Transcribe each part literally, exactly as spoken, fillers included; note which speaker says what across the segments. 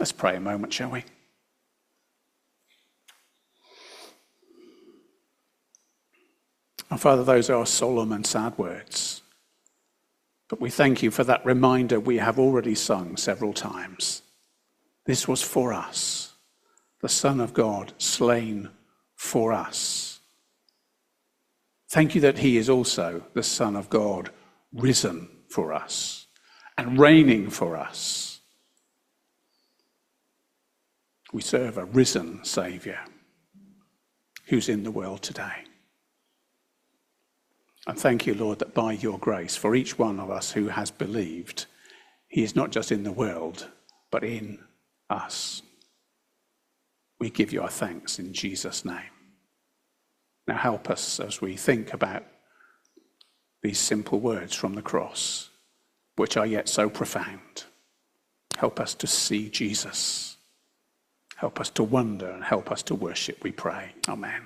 Speaker 1: Let's pray a moment, shall we? And Father, those are solemn and sad words. But we thank you for that reminder we have already sung several times. This was for us, the Son of God slain for us. Thank you that he is also the Son of God risen for us and reigning for us. We serve a risen Saviour who's in the world today. And thank you, Lord, that by your grace, for each one of us who has believed, he is not just in the world, but in us. We give you our thanks in Jesus' name. Now help us as we think about these simple words from the cross, which are yet so profound. Help us to see Jesus. Help us to wonder and help us to worship, we pray. Amen.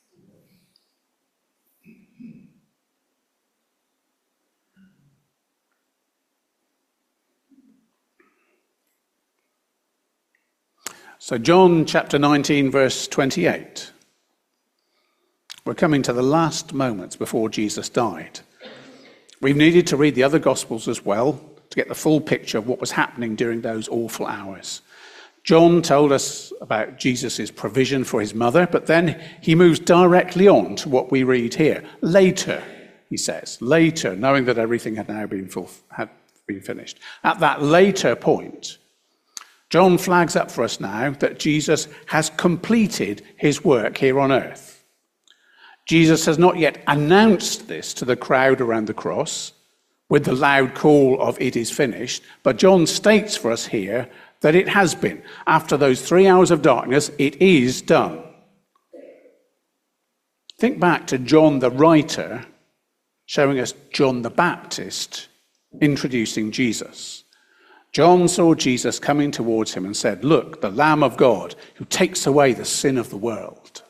Speaker 1: So John chapter nineteen, verse twenty-eight. We're coming to the last moments before Jesus died. We've needed to read the other Gospels as well to get the full picture of what was happening during those awful hours. John told us about Jesus' provision for his mother, but then he moves directly on to what we read here. Later, he says, later, knowing that everything had now been, full, had been finished. At that later point, John flags up for us now that Jesus has completed his work here on earth. Jesus has not yet announced this to the crowd around the cross with the loud call of "it is finished," but John states for us here that it has been. After those three hours of darkness, it is done. Think back to John the writer showing us John the Baptist introducing Jesus. John saw Jesus coming towards him and said, "Look, the Lamb of God who takes away the sin of the world."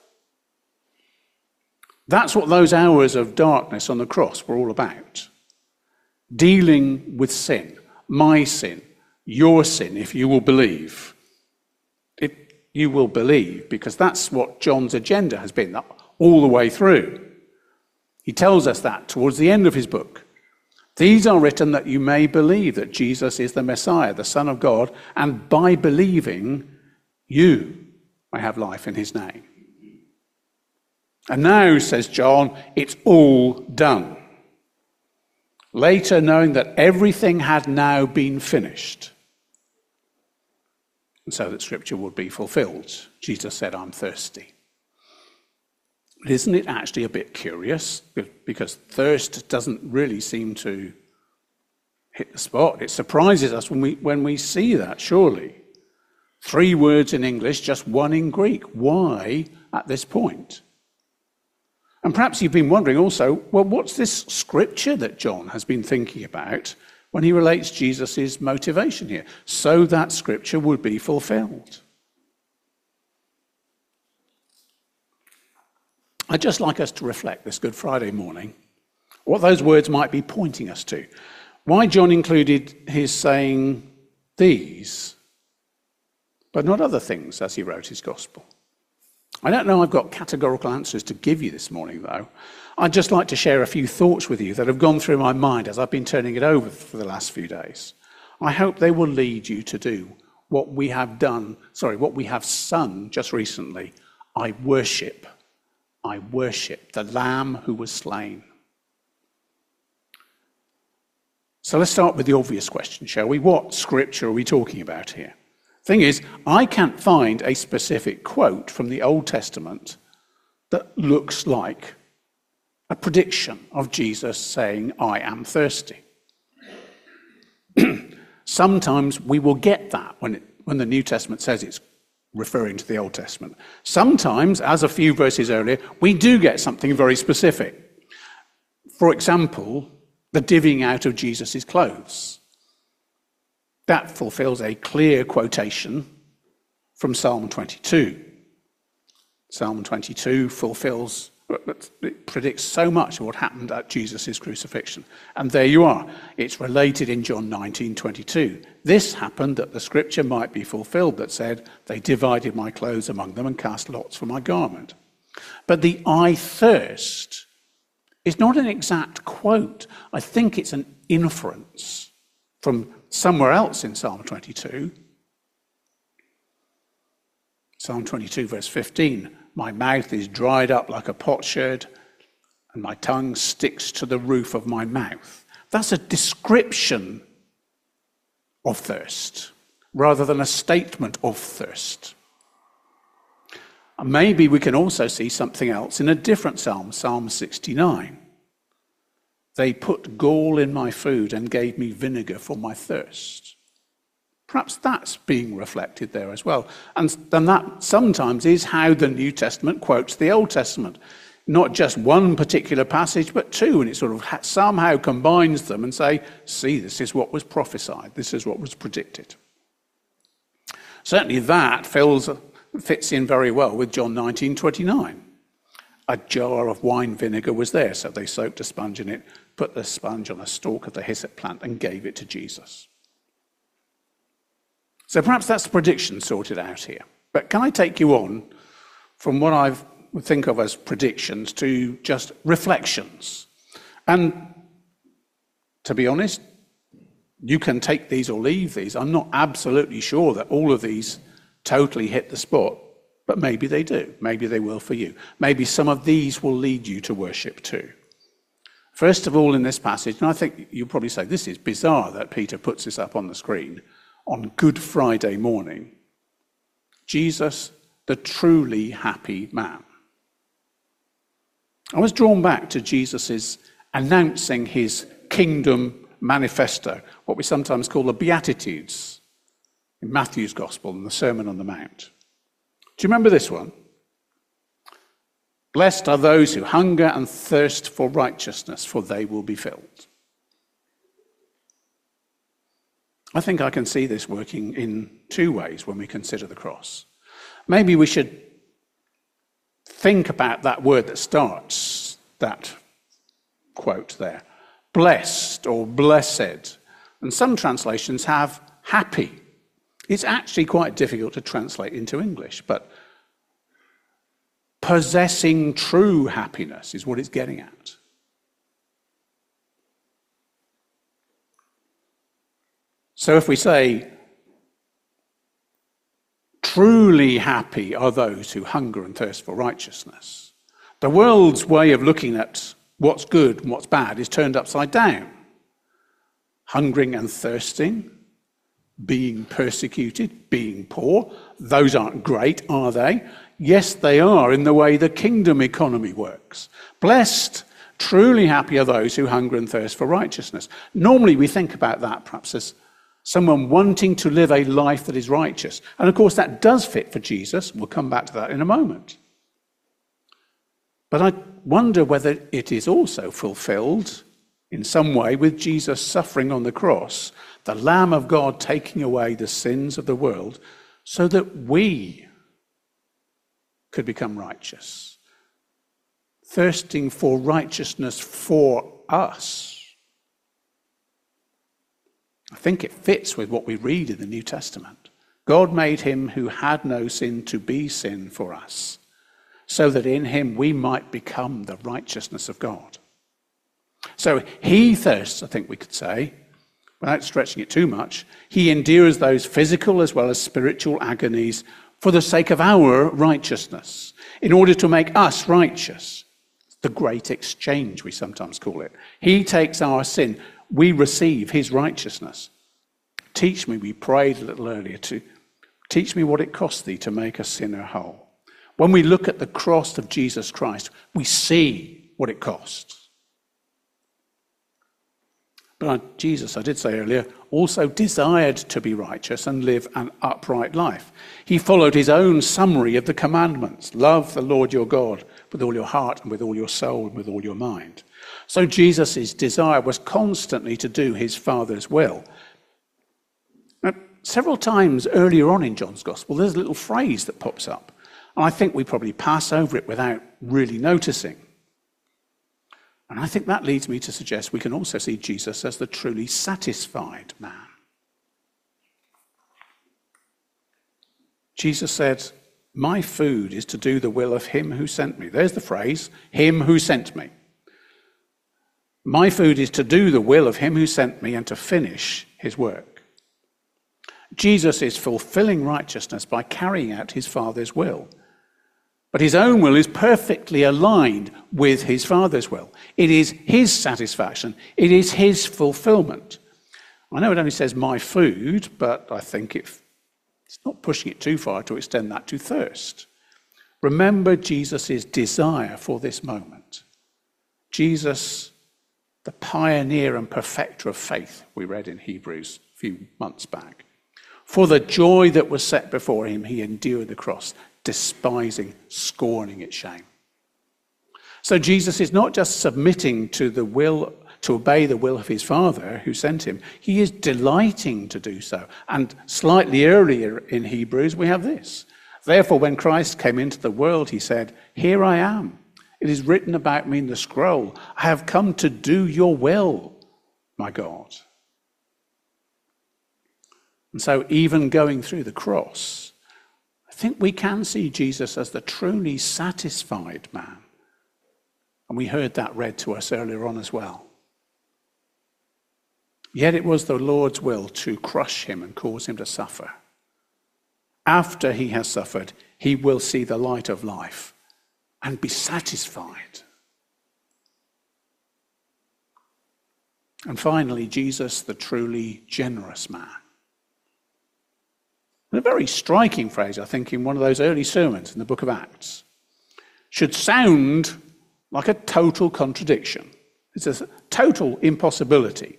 Speaker 1: That's what those hours of darkness on the cross were all about. Dealing with sin, my sin, your sin, if you will believe. If you will believe, because that's what John's agenda has been all the way through. He tells us that towards the end of his book. These are written that you may believe that Jesus is the Messiah, the Son of God, and by believing, you may have life in his name. And now, says John, it's all done. Later, knowing that everything had now been finished, and so that Scripture would be fulfilled, Jesus said, "I'm thirsty." But isn't it actually a bit curious? Because thirst doesn't really seem to hit the spot. It surprises us when we, when we see that, surely. Three words in English, just one in Greek. Why at this point? And perhaps you've been wondering also, well, what's this scripture that John has been thinking about when he relates Jesus' motivation here? So that scripture would be fulfilled. I'd just like us to reflect this Good Friday morning, what those words might be pointing us to. Why John included his saying these, but not other things as he wrote his gospel. I don't know I've got categorical answers to give you this morning, though. I'd just like to share a few thoughts with you that have gone through my mind as I've been turning it over for the last few days. I hope they will lead you to do what we have done, sorry, what we have sung just recently. I worship. I worship the Lamb who was slain. So let's start with the obvious question, shall we? What scripture are we talking about here? Thing is, I can't find a specific quote from the Old Testament that looks like a prediction of Jesus saying, "I am thirsty." Sometimes we will get that when, it, when the New Testament says it's referring to the Old Testament. Sometimes, as a few verses earlier, we do get something very specific. For example, the divvying out of Jesus' clothes. That fulfills a clear quotation from Psalm twenty-two. Psalm twenty-two fulfills, but, but it predicts so much of what happened at Jesus' crucifixion. And there you are. It's related in John nineteen twenty-two. This happened that the scripture might be fulfilled that said, they divided my clothes among them and cast lots for my garment. But the I thirst is not an exact quote. I think it's an inference from somewhere else in Psalm twenty-two. Psalm twenty-two, verse fifteen, my mouth is dried up like a potsherd, and my tongue sticks to the roof of my mouth. That's a description of thirst, rather than a statement of thirst. And maybe we can also see something else in a different psalm, Psalm sixty-nine. They put gall in my food and gave me vinegar for my thirst. Perhaps that's being reflected there as well. And, and that sometimes is how the New Testament quotes the Old Testament. Not just one particular passage, but two, and it sort of somehow combines them and say, see, this is what was prophesied, this is what was predicted. Certainly that fills, fits in very well with John nineteen twenty-nine. A jar of wine vinegar was there, so they soaked a sponge in it, put the sponge on a stalk of the hyssop plant and gave it to Jesus. So perhaps that's the prediction sorted out here. But can I take you on from what I would think of as predictions to just reflections? And to be honest, you can take these or leave these. I'm not absolutely sure that all of these totally hit the spot, but maybe they do. Maybe they will for you. Maybe some of these will lead you to worship too. First of all, in this passage, and I think you'll probably say this is bizarre that Peter puts this up on the screen, on Good Friday morning, Jesus, the truly happy man. I was drawn back to Jesus' announcing his kingdom manifesto, what we sometimes call the Beatitudes, in Matthew's Gospel and the Sermon on the Mount. Do you remember this one? Blessed are those who hunger and thirst for righteousness, for they will be filled. I think I can see this working in two ways when we consider the cross. Maybe we should think about that word that starts that quote there. Blessed or blessed. And some translations have happy. It's actually quite difficult to translate into English, but possessing true happiness is what it's getting at. So if we say, truly happy are those who hunger and thirst for righteousness, the world's way of looking at what's good and what's bad is turned upside down. Hungering and thirsting, being persecuted, being poor, those aren't great, are they? Yes, they are in the way the kingdom economy works. Blessed, truly happy are those who hunger and thirst for righteousness. Normally we think about that perhaps as someone wanting to live a life that is righteous. And of course, that does fit for Jesus. We'll come back to that in a moment. But I wonder whether it is also fulfilled in some way with Jesus suffering on the cross, the Lamb of God taking away the sins of the world so that we could become righteous. Thirsting for righteousness for us. I think it fits with what we read in the New Testament. God made him who had no sin to be sin for us, so that in him we might become the righteousness of God. So he thirsts, I think we could say, without stretching it too much. He endures those physical as well as spiritual agonies for the sake of our righteousness, in order to make us righteous. The great exchange, we sometimes call it. He takes our sin. We receive his righteousness. Teach me, we prayed a little earlier, to teach me what it costs thee to make a sinner whole. When we look at the cross of Jesus Christ, we see what it costs. But Jesus, I did say earlier, also desired to be righteous and live an upright life. He followed his own summary of the commandments. Love the Lord your God with all your heart and with all your soul and with all your mind. So Jesus' desire was constantly to do his Father's will. Now, several times earlier on in John's Gospel, there's a little phrase that pops up. And I think we probably pass over it without really noticing. And I think that leads me to suggest we can also see Jesus as the truly satisfied man. Jesus said, "My food is to do the will of him who sent me." There's the phrase, him who sent me. My food is to do the will of him who sent me and to finish his work. Jesus is fulfilling righteousness by carrying out his Father's will. But his own will is perfectly aligned with his Father's will. It is his satisfaction. It is his fulfillment. I know it only says my food, but I think it, it's not pushing it too far to extend that to thirst. Remember Jesus' desire for this moment. Jesus, the pioneer and perfecter of faith, we read in Hebrews a few months back. For the joy that was set before him, he endured the cross, despising, scorning its shame. So Jesus is not just submitting to the will, to obey the will of his Father who sent him. He is delighting to do so. And slightly earlier in Hebrews, we have this. Therefore, when Christ came into the world, he said, "Here I am. It is written about me in the scroll. I have come to do your will, my God." And so even going through the cross, I think we can see Jesus as the truly satisfied man. And we heard that read to us earlier on as well. Yet it was the Lord's will to crush him and cause him to suffer. After he has suffered, he will see the light of life and be satisfied. And finally, Jesus, the truly generous man. And a very striking phrase, I think, in one of those early sermons in the book of Acts. Should sound like a total contradiction. It's a total impossibility.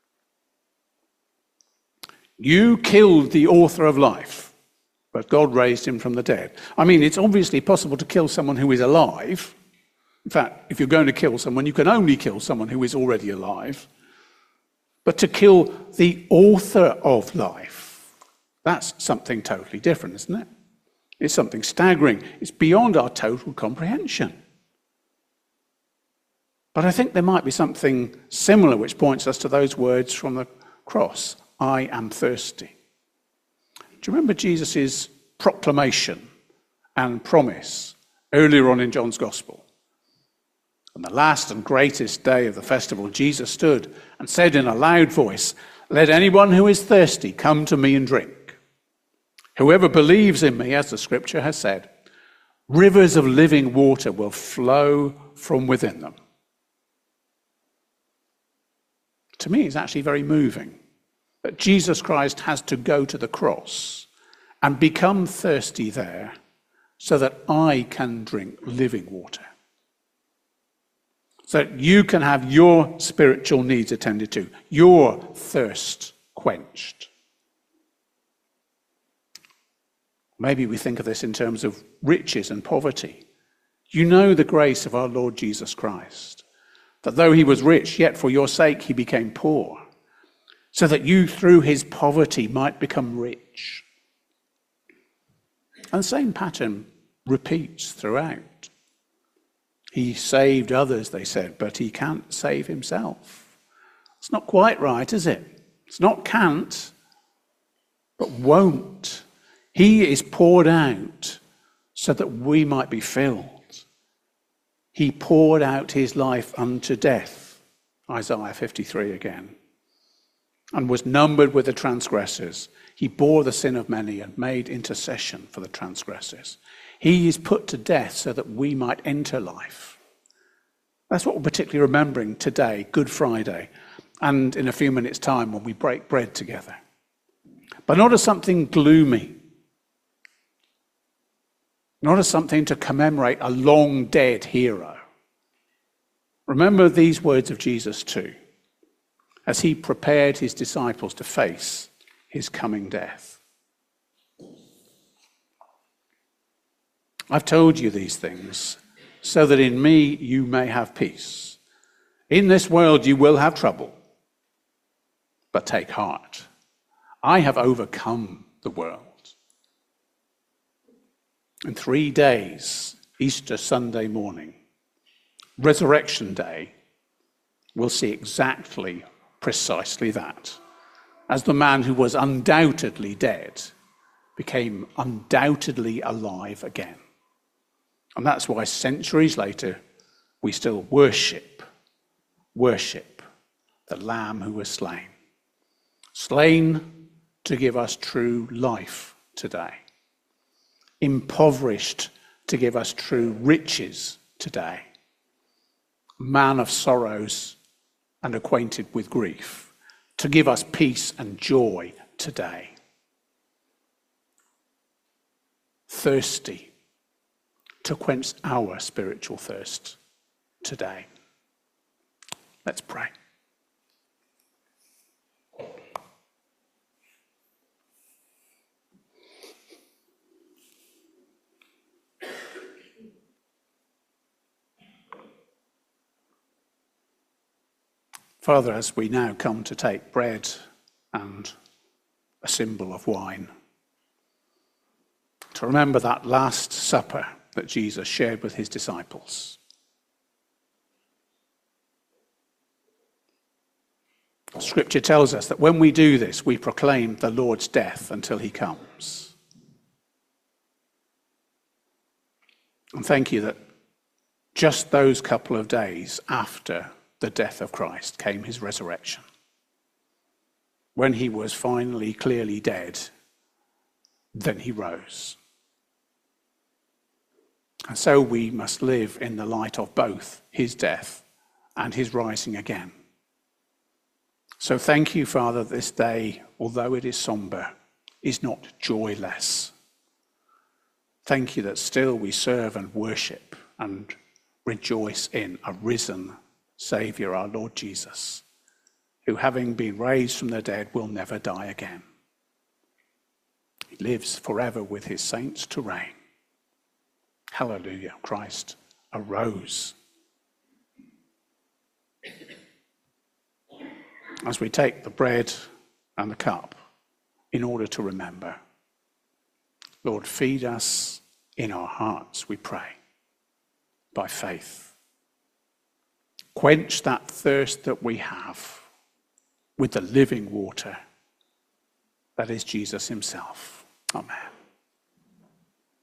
Speaker 1: You killed the author of life, but God raised him from the dead. I mean, it's obviously possible to kill someone who is alive. In fact, if you're going to kill someone, you can only kill someone who is already alive. But to kill the author of life, that's something totally different, isn't it? It's something staggering. It's beyond our total comprehension. But I think there might be something similar which points us to those words from the cross. I am thirsty. Do you remember Jesus' proclamation and promise earlier on in John's Gospel? On the last and greatest day of the festival, Jesus stood and said in a loud voice, "Let anyone who is thirsty come to me and drink. Whoever believes in me, as the scripture has said, rivers of living water will flow from within them." To me, it's actually very moving that Jesus Christ has to go to the cross and become thirsty there so that I can drink living water. So that you can have your spiritual needs attended to, your thirst quenched. Maybe we think of this in terms of riches and poverty. You know the grace of our Lord Jesus Christ, that though he was rich, yet for your sake he became poor, so that you through his poverty might become rich. And the same pattern repeats throughout. He saved others, they said, but he can't save himself. It's not quite right, is it? It's not can't, but won't. He is poured out so that we might be filled. He poured out his life unto death, Isaiah fifty-three again, and was numbered with the transgressors. He bore the sin of many and made intercession for the transgressors. He is put to death so that we might enter life. That's what we're particularly remembering today, Good Friday, and in a few minutes' time when we break bread together. But not as something gloomy, not as something to commemorate a long dead hero. Remember these words of Jesus too, as he prepared his disciples to face his coming death. I've told you these things so that in me you may have peace. In this world you will have trouble, but take heart. I have overcome the world. In three days, Easter Sunday morning, Resurrection Day, we'll see exactly, precisely that. As the man who was undoubtedly dead became undoubtedly alive again. And that's why centuries later, we still worship, worship the Lamb who was slain. Slain to give us true life today. Impoverished to give us true riches today. Man of sorrows and acquainted with grief, to give us peace and joy today. Thirsty to quench our spiritual thirst today. Let's pray. Father, as we now come to take bread and a symbol of wine, to remember that last supper that Jesus shared with his disciples. Scripture tells us that when we do this, we proclaim the Lord's death until he comes. And thank you that just those couple of days after the death of Christ came his resurrection. When he was finally clearly dead, then he rose. And so we must live in the light of both his death and his rising again. So thank you, Father, this day, although it is somber, is not joyless. Thank you that still we serve and worship and rejoice in a risen Saviour, our Lord Jesus, who, having been raised from the dead, will never die again. He lives forever with his saints to reign. Hallelujah, Christ arose. As we take the bread and the cup in order to remember, Lord, feed us in our hearts, we pray, by faith. Quench that thirst that we have with the living water that is Jesus himself. Amen.